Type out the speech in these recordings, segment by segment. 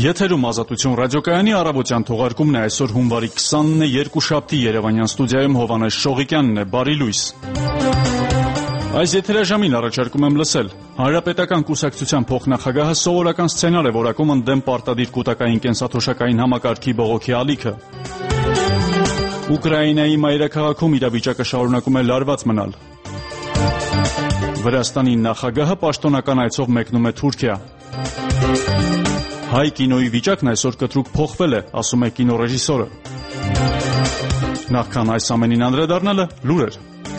Եթերում Ազատություն ռադիոկայանի առավոտյան թողարկումն է այսօր հունվարի 20-ն է, երկուշաբթի Երևանյան ստուդիայում Հովհաննես Շողիկյանն է, բարի լույս։ Այս եթերաժամին առաջարկում եմ լսել. Հանրապետական կուսակցության փոխնախագահը սովորական սցենար է որակում ընդդեմ պարտադիր կൂട്ടակային կենսաթոշակային համակարգի բողոքի ալիքը։ Ուկրաինայի մայրաքաղաքում իրավիճակը շարունակում է լարված մնալ։ Վրաստանի նախագահը պաշտոնական այցով մեկնում է Թուրքիա։ Հայ կինոյի վիճակն այսօր կտրուկ փոխվել է, ասում է կինոռեժիսորը։ Նախքան այս ամենին անդրադառնալը լուրեր։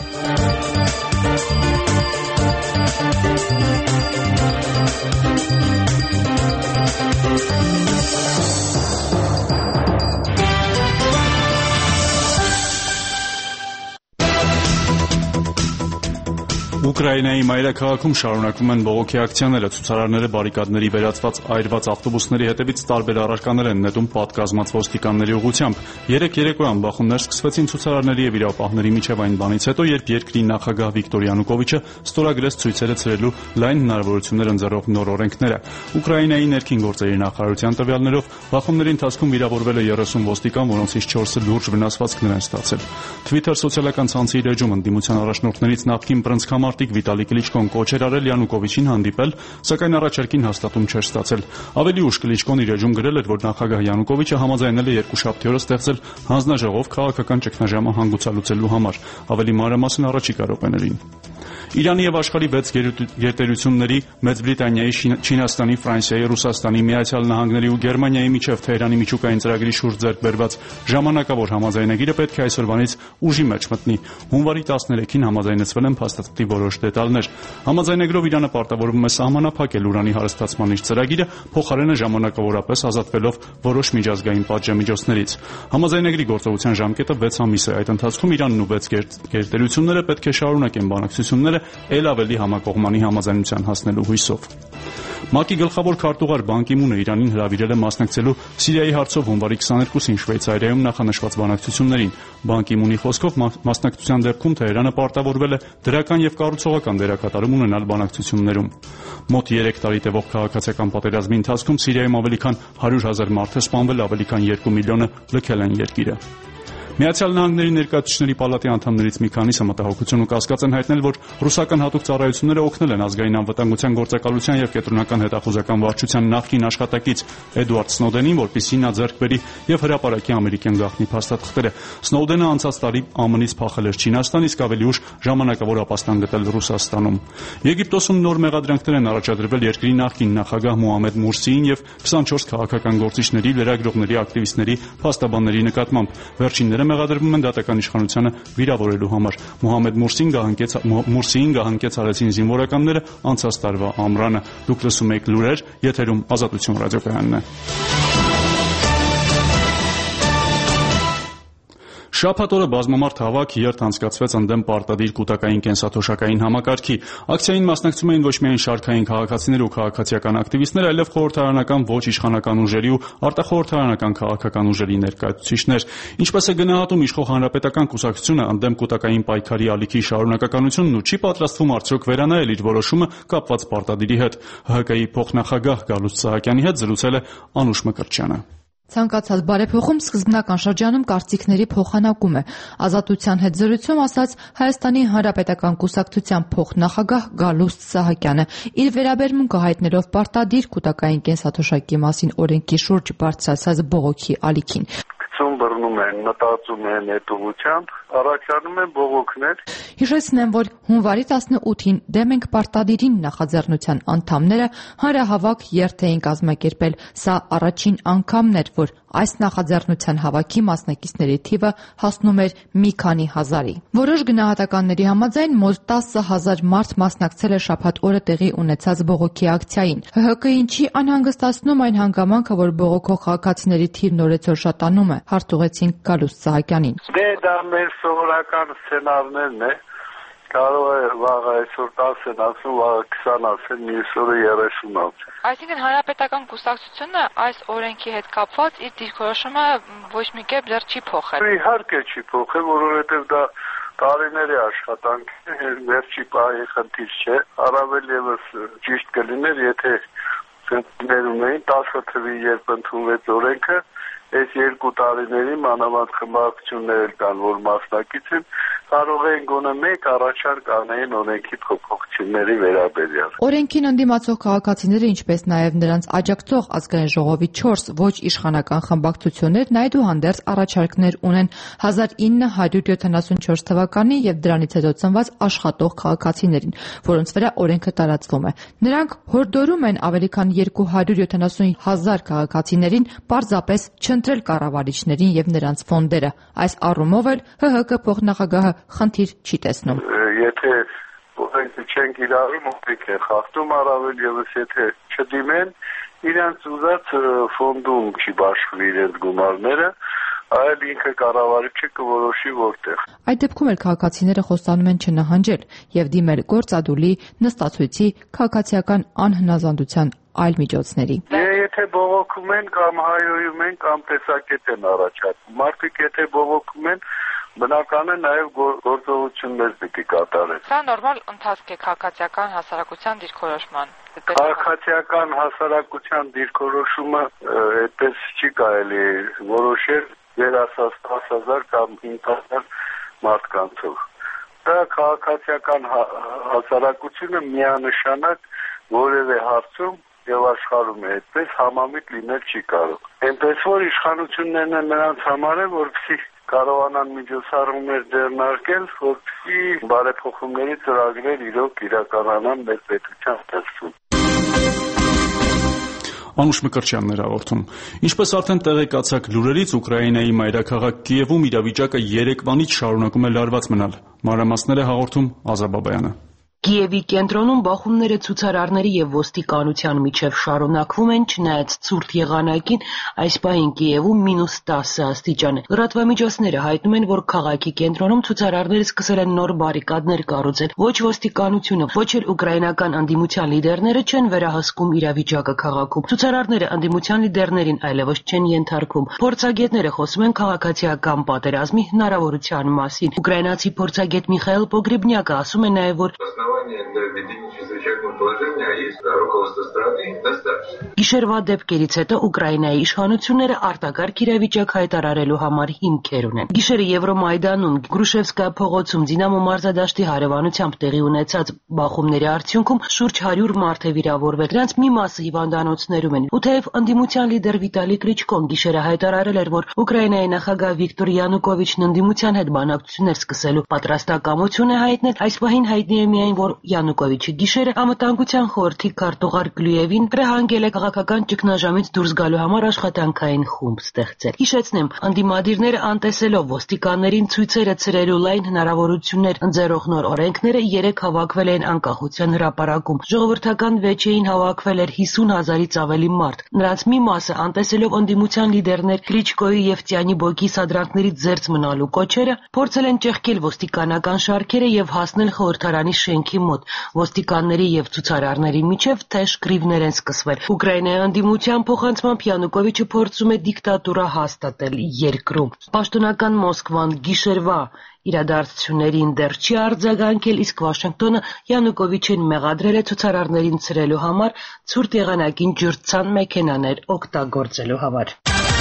Ուկրաինայի մայրաքաղաքում շարունակվում են բողոքի ակցիաները, ցուցարարները բարիկադների վերածված այրված ավտոբուսների հետևից տարբեր առարկաներ են նետում պատկազմած ոստիկանների ուղղությամբ։ Երեկ երեկոյան բախումներ սկսվեցին ցուցարարների եւ իրավապահների միջև այն բանից հետո, երբ երկրի նախագահ Վիկտոր Յանուկովիչը ստորագրեց ցույցերը ցրելու լայն հնարավորություններ ընձեռող նոր օրենքները։ Ուկրաինայի ներքին գործերի նախարարության տվյալներով բախումների ընթացքում վիրավորվել է 30 ոստիկան, որոնցից 4-ը լուրջ վնասվածքներ են ստացել։ Twitter սոցիալական ցանցի էջում ընդդիմության առաջնորդներից նախկին բռնցքամարտիկ Վիտալի Կլիչկոն կոչ էր արել Յանուկովիչին հանդիպել, սակայն առաջարկին հաստատում չէր ստացել։ Ավելի ուշ Կլիչկոն իր էջում գրել էր, որ նախագահ Յանուկովիչը համաձայնել է երկուշաբթի օրը ստեղծել հանձնաժողով քաղաքական ճգնաժամը հանգուցալուծելու համար։ Ավելի մանրամասն առաջիկա րոպեներին։ Իրանի եւ աշխարհի 6 գերտերությունների Մեծ Բրիտանիայի, Չինաստանի, Ֆրանսիայի, Ռուսաստանի, Միացյալ Նահանգների ու Գերմանիայի միջև Թեհրանի միջուկային ծրագրի շուրջ ձեռք բերված ժամանակավոր համաձայնագիրը պետք է այսօրվանից ուժի մեջ մտնի։ Հունվարի 13-ին համաձայնեցվել են փաստաթղթի որոշ դետալներ։ Համաձայնագրով Իրանը պարտավորվում է սահմանափակել ուրանի հարստացման իր ծրագիրը, փոխարենը ժամանակավորապես ազատվելով որոշ միջազգային պատժամիջոցներից։ Համաձայնագրի գործողության ժամկետը 6 ամիս է։ Այդ ընթացքում Իրանն ու 6 գերտերությունները պետք է շարունակեն բանակցությունները ել ավելի համակողմանի համաձայնության հասնելու հույսով։ ՄԱԿ-ի գլխավոր քարտուղար Բան Կի Մունը Իրանին հրավիրել է մասնակցելու Սիրիայի հարցով հունվարի 22-ին Շվեյցարիայում նախանշված բանակցություններին։ Բան Կի Մունի խոսքով մասնակցության դեպքում Թեհրանը պարտավորվել է դրական եւ կառուցողական դերակատարում ունենալ բանակցություններում։ Մոտ 3 տարի տևող քաղաքացիական պատերազմի ընթացքում Սիրիայում ավելի քան 100,000 մարդ է սպանվել, ավելի քան 2 միլիոնը լքել են երկիրը։ Միացյալ Նահանգների ներկայացուցիչների պալատի անդամներից մի քանիսը մտահոգություն ու կասկած են հայտնել, որ ռուսական հատուկ ծառայությունները օգնել են ազգային անվտանգության գործակալության եւ կենտրոնական հետախուզական վարչության նախկին աշխատակից Էդվարդ Սնոուդենին, որպեսզի նա ձեռք բերի եւ հրապարակի ամերիկյան գաղտնի փաստաթղթերը։ Սնոուդենը անցած տարի ԱՄՆ-ից փախել էր Չինաստան, իսկ ավելի ուշ ժամանակավոր ապաստան գտել Ռուսաստանում։ Եգիպտոսում նոր մեղադրանքներ են առաջադրվել երկրի նախկին նախագահ Մոհամեդ Մուրսիին եւ 24 քաղաքական գործիչների, լրագրողների, ակտիվիստների, փաստաբանների նկատմամբ։ Վերջինները մեղադրվում են դատական իշխանությանը վիրավորելու համար։ Մոհամեդ Մուրսիին գահանկեց արեցին զինվորականները անցած տարվա ամռանը։ Դուք լսում եք լուրեր, եթերում Ազատություն ռադիոկայանն է։ Շաբաթ օրը բազմամարդ հավաք երթ անցկացվեց ընդդեմ պարտադիր կൂട്ടակային կենսաթոշակային համակարգի։ Ակցիային մասնակցում էին ոչ միայն շարքային քաղաքացիներ ու քաղաքացիական ակտիվիստներ, այլև խորհրդարանական ոչ իշխանական ուժերի ու արտախորհրդարանական քաղաքական ուժերի ներկայացուցիչներ։ Ինչպես է գնահատում իշխող հանրապետական կուսակցությունը ընդդեմ կൂട്ടակային պայքարի ալիքի շարունակականությունն ու չի պատրաստվում արդյոք վերանայել իր որոշումը կապված պարտադիրի հետ։ ՀՀԿ-ի փոխնախագահ Գալուստ Սահակյանի հետ զրուցել է Անուշ Մկրտչյանը։ Ցանկացած բարեփոխում սկզբնական շրջանում կարծիքների փոխանակում է։ Ազատության հետ զրույցում ասաց Հայաստանի Հանրապետական կուսակցության փոխնախագահ Գալուստ Սահակյանը, իր վերաբերմունքը հայտնելով պարտադիր կൂട്ടակային կենսաթոշակի մասին օրենքի շուրջ բարձրացած բողոքի ալիքին։ Բռնում են, մտածում են այդ ուղղությամբ, առաջանում են բողոքներ։ Հիշեցնեմ, որ հունվարի 18-ին դեմ ենք պարտադիրին նախաձեռնության անդամները հանրահավաք երթ էին կազմակերպել։ Սա առաջին անգամն էր, որ այս նախաձեռնության հավաքի մասնակիցների թիվը հասնում էր մի քանի հազարի։ Որոշ գնահատականների համաձայն մոտ 10,000 մարդ մասնակցել է շաբաթ օրը տեղի ունեցած բողոքի ակցիային։ ՀՀԿ-ին չի անհանգստացնում այն հանգամանքը, որ բողոքող քաղաքացիների թիվն օրեցօր շատանում է, հարթուղեցին Գալուստ Սահակյանին։ Դա մեր սովորական սցենարներն է։ Կարող է վաղ այսօր 10 են ասում, վաղ 20 ասեն, մյուս օրը 30 ասեն։ Այսինքն հանրապետական կուսակցությունը այս օրենքի հետ կապված իր դիրքորոշումը ոչ մի կերպ դեռ չի փոխել։ Իհարկե չի փոխել, որովհետև դա տարիների աշխատանք է, վերջի պահի խնդիր չէ։ Առավել եւս ճիշտ կլիներ, եթե ներում էին 10 թվի երբ ընդունվեց օրենքը, այս 2 տարիների մանավանդ խմբակցություններ կան, որ մասնակից են, կարող են գոնե մեկ առաջարկ անեն օրենքի փոփոխությունների վերաբերյալ։ Օրենքին ընդդիմացող քաղաքացիները, ինչպես նաև նրանց աջակցող ազգային ժողովի 4 ոչ իշխանական խմբակցություններն այդուհանդերձ առաջարկներ ունեն 1974 թվականի եւ դրանից հետո ծնված աշխատող քաղաքացիներին, որոնց վրա օրենքը տարածվում է։ Նրանք հորդորում են ավելի քան 270,000 քաղաքացիներին պարզապես չընտրել կառավարիչներին եւ նրանց ֆոնդերը։ Այս առումով էլ ՀՀԿ փոխնախագահը խնդիր չի տեսնում։ Եթե օրենքը չեն կիրառում, ովքեր է խախտում, առավել եւս եթե չդիմեն, իրենց ուզած ֆոնդում չի բաշխվի իրենց գումարները, այլ ինքը կառավարիչը կորոշի որտեղ։ Այդ դեպքում էլ քաղաքացիները խոստանում են չնահանջել եւ դիմել գործադուլի, նստացույցի, քաղաքացիական անհնազանդության այլ միջոցների։ Եթե բողոքում են կամ հայոյում են կամ տեսակետ են առաջարկում, մարդիկ եթե բողոքում են, բնական է նաև գործողություններ պիտի կատարեն։ Սա նորմալ ընթացք է քաղաքացիական հասարակության դիրքորոշման։ Քաղաքացիական հասարակության դիրքորոշումը այդպես չի կարելի որոշել երասած 10,000 կամ 5,000 մարդկանցով։ Դա քաղաքացիական հասարակությունը միանշանակ որևէ հարցում եւ աշխարհում է այդպես համամիտ լինել չի կարող։ Այնպես որ իշխանություններն են նրանց համար է, որպեսզի կարողանան միջոցառումներ ձեռնարկել, որպեսզի բարեփոխումների ծրագրեր իրոք իրականանան մեր պետության տեսքում։ Անուշ Մկրտչյանն էր հաղորդում։ Ինչպես արդեն տեղեկացաք լուրերից, Ուկրաինայի մայրաքաղաք Կիևում իրավիճակը երեկվանից շարունակում է լարված մնալ։ Մանրամասները հաղորդում Ազա Բաբայանը։ Կիևի կենտրոնում բախումները ցուցարարների եւ ոստիկանության միջև շարունակվում են, չնայած ցուրտ եղանակին, այս պահին Կիևում -10 աստիճան է։ Լրատվամիջոցները հայտնում են, որ քաղաքի կենտրոնում ցուցարարները սկսել են նոր բարիկադներ կառուցել։ Ոչ ոստիկանությունը, ոչ էլ ուկրաինական ընդդիմության լիդերները չեն վերահսկում իրավիճակը քաղաքում։ Ցուցարարները ընդդիմության լիդերներին այլևս չեն ենթարկվում։ Փորձագետները խոսում են քաղաքացիական պատերազմի հնարավորության մասին։ Ուկրաինացի փորձագետ Միխայել Պոգրեբնյակը ասում է նաև, որ для введения чрезвычайного положения, а есть руководство страны, достаточно. Գիշերվա դեպքերից հետո Ուկրաինայի իշխանությունները արտակարգ իրավիճակ հայտարարելու համար հիմքեր ունեն։ Գիշերը Եվրոմայդանում, Գրուշևսկայա փողոցում Դինամո մարզադաշտի հարևանությամբ տեղի ունեցած բախումների արդյունքում շուրջ 100 մարդ է վիրավորվել։ Դրանց մի մասը հիվանդանոցներում են։ Ու թեև ընդդիմության լիդեր Վիտալի Կլիչկոն գիշերը հայտարարել էր, որ Ուկրաինայի նախագահ Վիկտոր Յանուկովիչն ընդդիմության հետ բանակցություններ սկսելու պատրաստակամություն է հայտնել, այս պահին հայտնի է միայն, որ Յանուկովիչը գիշերը Անվտանգության խորհրդի քարտուղար Գլյուևին հրահանգել է քաղաքական ճգնաժամից դուրս գալու համար աշխատանքային խումբ ստեղծել։ Հիշեցնեմ, ընդդիմադիրները անտեսելով ոստիկաններին ցույցերը ցրելու լայն հնարավորություններ ընձեռող նոր օրենքները երեք հավաքվել են Անկախության հրապարակում։ Ժողովրդական վեճեին հավաքվել էր 50,000-ից ավելի մարդ։ Նրանց մի մասը անտեսելով ընդդիմության լիդերներ Կլիչկոյի եւ Տյանիբոկի սադրանքներից զերծ մնալու կոչերը, փորձել են ճեղքել ոստիկանական շարքերը եւ հասնել խորհրդարանի շենքի մոտ։ Ոստիկանների եւ ցուցարարների միջև թեժ կռիվներ են սկսվել։ Ուկրաինայի ընդդիմության փոխանցմամբ Յանուկովիչը փորձում է դիկտատուրա հաստատել երկրում։ Պաշտոնական Մոսկվան գիշերվա իրադարձություններին դեռ չի արձագանքել, իսկ Վաշինգտոնը Յանուկովիչին մեղադրել է ցուցարարներին ցրելու համար ցուրտ եղանակին ջրցան մեքենաներ օգտագործելու համար։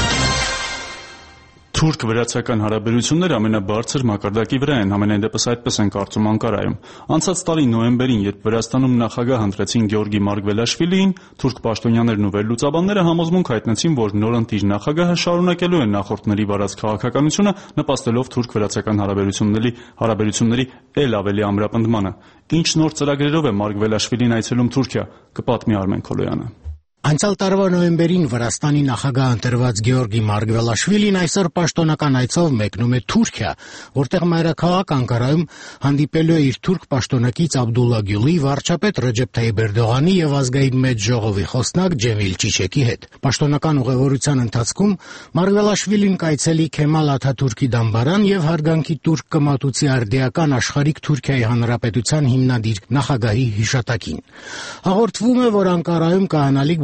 Թուրք-վրացական հարաբերությունները ամենաբարձր մակարդակի վրա են, համենայնդեպս այդպես են կարծում Անկարայում։ Անցած տարի նոյեմբերին, երբ Վրաստանում նախագահ ընտրեցին Գեորգի Մարգվելաշվիլիին, թուրք պաշտոնյաներն ու վերլուծաբանները համոզմունք հայտնեցին, որ նորընտիր նախագահը շարունակելու է նախորդների վարած քաղաքականությունը, նպաստելով թուրք-վրացական հարաբերությունների ել ավելի ամրապնդմանը։ Ինչ նոր ծրագրերով է Մարգվելաշվիլին այցելում Թուրքիա, կպատմի Արմեն Քոլոյանը։ Անցյալ տարվա նոյեմբերին Վրաստանի նախագահ ընտրված Գեորգի Մարգվելաշվիլին այսօր պաշտոնական այցով մեկնում է Թուրքիա, որտեղ մայրաքաղաք Անկարայում հանդիպելու է իր թուրք պաշտոնակից Աբդուլլա Գյուլի, վարչապետ Ռեջեփ Թայիփ Էրդողանի եւ ազգային մեծ ժողովի խոսնակ Ջեմիլ Չիչեկի հետ։ Պաշտոնական ուղևորության ընթացքում Մարգվելաշվիլին կայցելի Քեմալ Աթաթուրքի դամբարան եւ հարգանքի տուրք կմատուցի արդիական աշխարհիկ Թուրքիայի Հանրապետության հիմնադիր նախագահի հիշատակին։ Հաղորդվում է, որ Անկարայում կայանալիք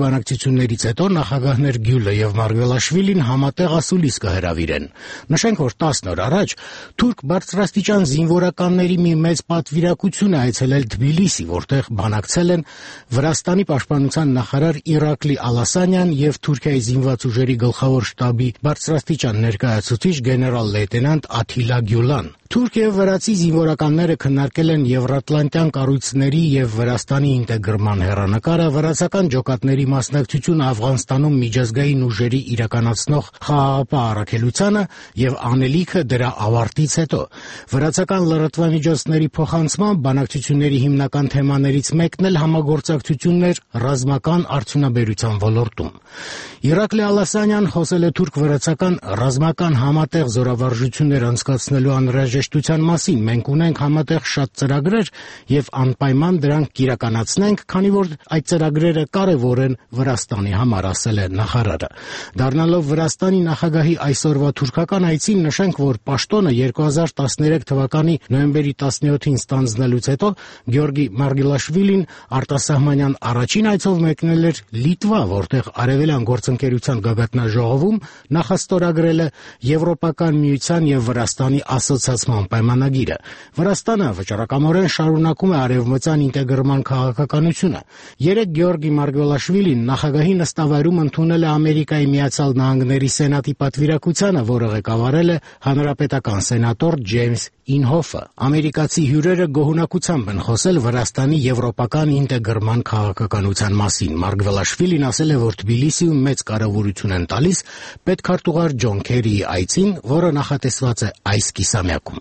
բանակցություններից հետո նախագահներ Գյուլը եւ Մարգվելաշվիլին համատեղ ասուլիս կհրավիրեն։ Նշենք, որ 10 օր առաջ թուրք բարձրաստիճան զինվորականների մի մեծ պատվիրակություն է այցելել Թբիլիսի, որտեղ բանակցել են Վրաստանի պաշտպանության նախարար Իրակլի Ալասանյան եւ Թուրքիայի զինված ուժերի գլխավոր շտաբի բարձրաստիճան ներկայացուցիչ գեներալ լեյտենանտ Աթիլա Գյուլան։ Թուրք եւ վրացի զինվորականները քննարկել են եվրատլանտյան կառույցների եւ Վրաստանի ինտեգրման հեռանկարը, վրացական ջոկատների մասնակցությունը Աֆղանստանում միջազգային ուժերի իրականացնող խաղաղապահ առաքելությանը եւ անելիքը դրա ավարտից հետո։ Վրացական լրատվամիջոցների փոխանցմամբ բանակցությունների հիմնական թեմաներից մեկն էլ համագործակցությունն էր ռազմական արդյունաբերության ոլորտում։ Իրակլի Ալասանյան խոսել է թուրք-վրացական ռազմական համատեղ զորավարժություններ անցկացնելու անհրաժեշտության մասին։ Մենք ունենք համատեղ շատ ծրագրեր եւ անպայման դրանք կիրականացնենք, քանի որ այդ ծրագրերը կարեւոր են Վրաստանի համար, ասել է նախարարը։ Դառնալով Վրաստանի նախագահի այսօրվա թուրքական այցին, նշենք, որ պաշտոնը 2013 թվականի նոյեմբերի 17-ին ստանձնելուց հետո Գեորգի Մարգվելաշվիլին արտասահմանյան առաջին այցով մեկնել էր Լիտվա, որտեղ արևելյան գործընկերության գագաթնաժողովում նախաստորագրել է Եվրոպական միության եւ Վրաստանի ասոցիացման պայմանագիրը։ Վրաստանը վճռակամորեն շարունակում է արևմտյան ինտեգրման քաղաքականությունը։ Երեկ Գեորգի Մարգվելաշվիլին նախագահի նստավայրում ընդունել է Ամերիկայի Միացյալ Նահանգների Սենատի պատվիրակությանը, որը ղեկավարել է հանրապետական սենատոր Ջեյմս Ինհոֆը։ Ամերիկացի հյուրերը գոհունակությամբ են խոսել Վրաստանի եվրոպական ինտեգրման քաղաքականության մասին։ Մարգվելաշվիլին ասել է, որ Թբիլիսիում մեծ կարևորություն են տալիս պետքարտուղար Ջոն Քերիի այցին, որը նախատեսված է այս կիսամյակում։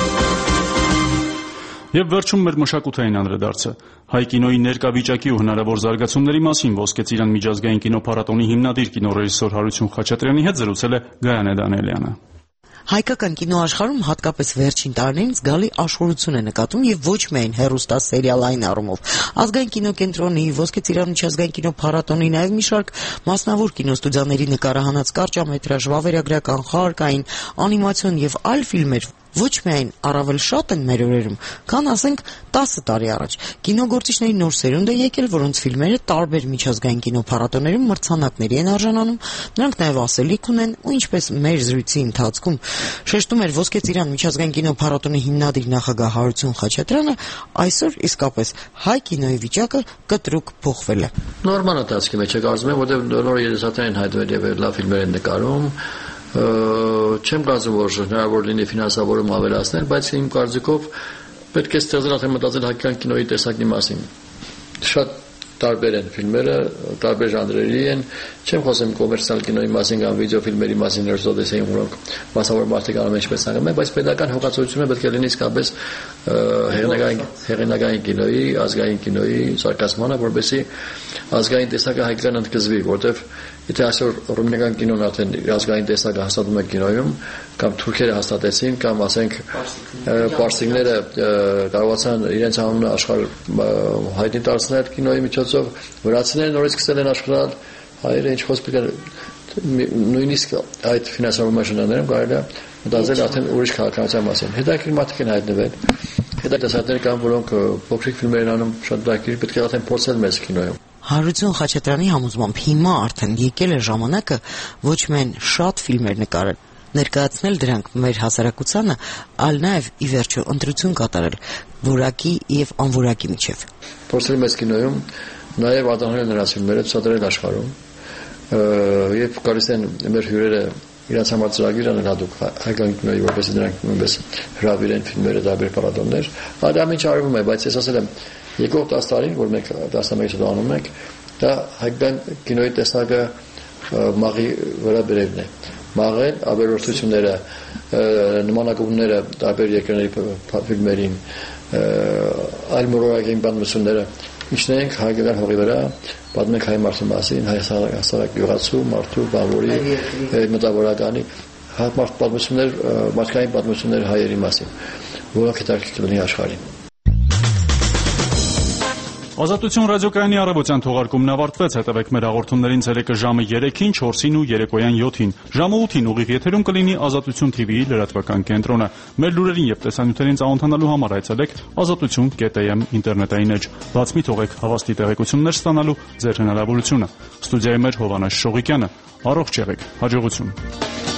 Եվ վերջում մեր մշակութային անդրադարձը։ Հայ կինոյի ներկա վիճակի ու հնարավոր զարգացումների մասին Ոսկե ծիրան միջազգային կինոփառատոնի հիմնադիր կինոռեժիսոր Հարություն Խաչատրյանի հետ զրուցել է Գայանե Դանիելյանը։ Հայկական կինոաշխարհում հատկապես վերջին տարիներին զգալի աշխորհություն է նկատվում եւ ոչ միայն հեռուստասերիալային առումով։ Ազգային կինոկենտրոնի, Ոսկե ծիրան միջազգային կինոփառատոնի, նաեւ մի շարք մասնավոր կինոստուդիաների նկարահանած կարճամետրաժ, վավերագրական, խաղարկային, անիմացիոն եւ այլ ֆիլմեր ոչ միայն առավել շատ են մեր օրերում, քան ասենք 10 տարի առաջ։ Կինոգործիչների նոր սերունդ է եկել, որոնց ֆիլմերը տարբեր միջազգային կինոփառատոներում մրցանակների են արժանանում, նրանք նաև ասելիք ունեն, ու ինչպես մեր զրույցի ընթացքում շեշտում էր Ոսկե ծիրան միջազգային կինոփառատոնի հիմնադիր նախագահ Հարություն Խաչատրյանը, այսօր իսկապես հայ կինոյի վիճակը կտրուկ փոխվել է։ Նորմալ ընթացքի մեջ է կարծում եմ, որտեղ նոր երիտասարդներ են հայտնվել եւ լավ ֆիլմեր են նկարում։ Չեմ կարծում, որ հնարավոր լինի ֆինանսավորում ավելացնել, բայց իմ կարծիքով պետք է ստեղծել արդեն մտածել հայկական կինոյի տեսակի մասին։ Շատ տարբեր են ֆիլմերը, տարբեր ժանրերի են, չեմ խոսում կոմերցիալ կինոյի մասին կամ վիդեոֆիլմերի մասին, ռեժիսորների, որոնք մասնավոր մարդիկ անում են ինչպես անում են, բայց պետական հոգացությունը պետք է լինի իսկապես հեղինակային կինոյի, ազգային կինոյի զարգացմանը, որպեսզի ազգային տեսակը հայկական ընդգծվի, որտեղ եթե այսօր ռումինական կինոն արդեն ազգային տեսակը հաստատում է կինոյում, կամ թուրքերը հաստատեցին, կամ ասենք պարսիկները կարողացան իրենց անունը աշխարհ հայտնի դարձնել կինոյի միջոցով, վրացիները նորից սկսել են աշխարհալ, հայերը ինչ խոսք նույնիսկ այդ ֆինանսավորման շրջաններում կարելի է մտածել արդեն ուրիշ քաղաքականության մասին։ Հետաքրքիր մարդիկ են հայտնվել, հետաքրքիր կան, որոնք փոքրիկ ֆիլմեր են անում, շատ լավ, պետք է արդեն փորձել մեծ կինոյում։ Հարություն Խաչատրյանի համոզմամբ հիմա արդեն եկել է ժամանակը ոչ միայն շատ ֆիլմեր նկարել, ներկայացնել դրանք մեր հասարակությանը, այլ նաև ի վերջո ընտրություն կատարել որակի եւ անորակի միջև։ Փորձել մեծ կինոյում նաև արտահանել նրանց ֆիլմերը, ցուցադրել աշխարհում, եւ գալիս են մեր հյուրերը իրաց համար ծրագիր անեն հատուկ հայկական կինոյի, որպեսզի դրանք նույնպես հրավիրեն ֆիլմերը տարբեր փառատոներ։ Դա ինչ արվում է, բայց ես ասել եմ եկող 10 տարին, որ մենք 11 տարի անում ենք, դա հայկական կինոյի տեսակը մաղի վրա բերելն է։ Մաղել ավերորդությունները, նմանակումները տարբեր երկրների ֆիլմերին, այլ մոլորակային պատմությունները իջնենք հայկական հողի վրա, պատմենք հայ մարդու մասին, հայ հասարակ գյուղացու, մարդու, բանվորի, մտավորականի պատմություններ, մարդկային պատմություններ հայերի մասին, որոնք հետաքրքիր լինի աշխարհին։ Ազատություն ռադիոկայանի առավոտյան թողարկումն ավարտվեց, հետևեք մեր հաղորդումներին ցերեկը ժամը 3-ին, 4-ին ու երեկոյան 7-ին։ Ժամը 8-ին ուղիղ եթերում կլինի Ազատություն TV-ի լրատվական կենտրոնը։ Մեր լուրերին եւ տեսանյութերին ծանոթանալու համար այցելեք azatutun.am ինտերնետային էջ։ Բաց մի թողեք հավաստի տեղեկություններ ստանալու ձեր հնարավորությունը։ Ստուդիայի մեջ Հովանես Շողիկյանը։ Առողջ եղեք, հաջողություն։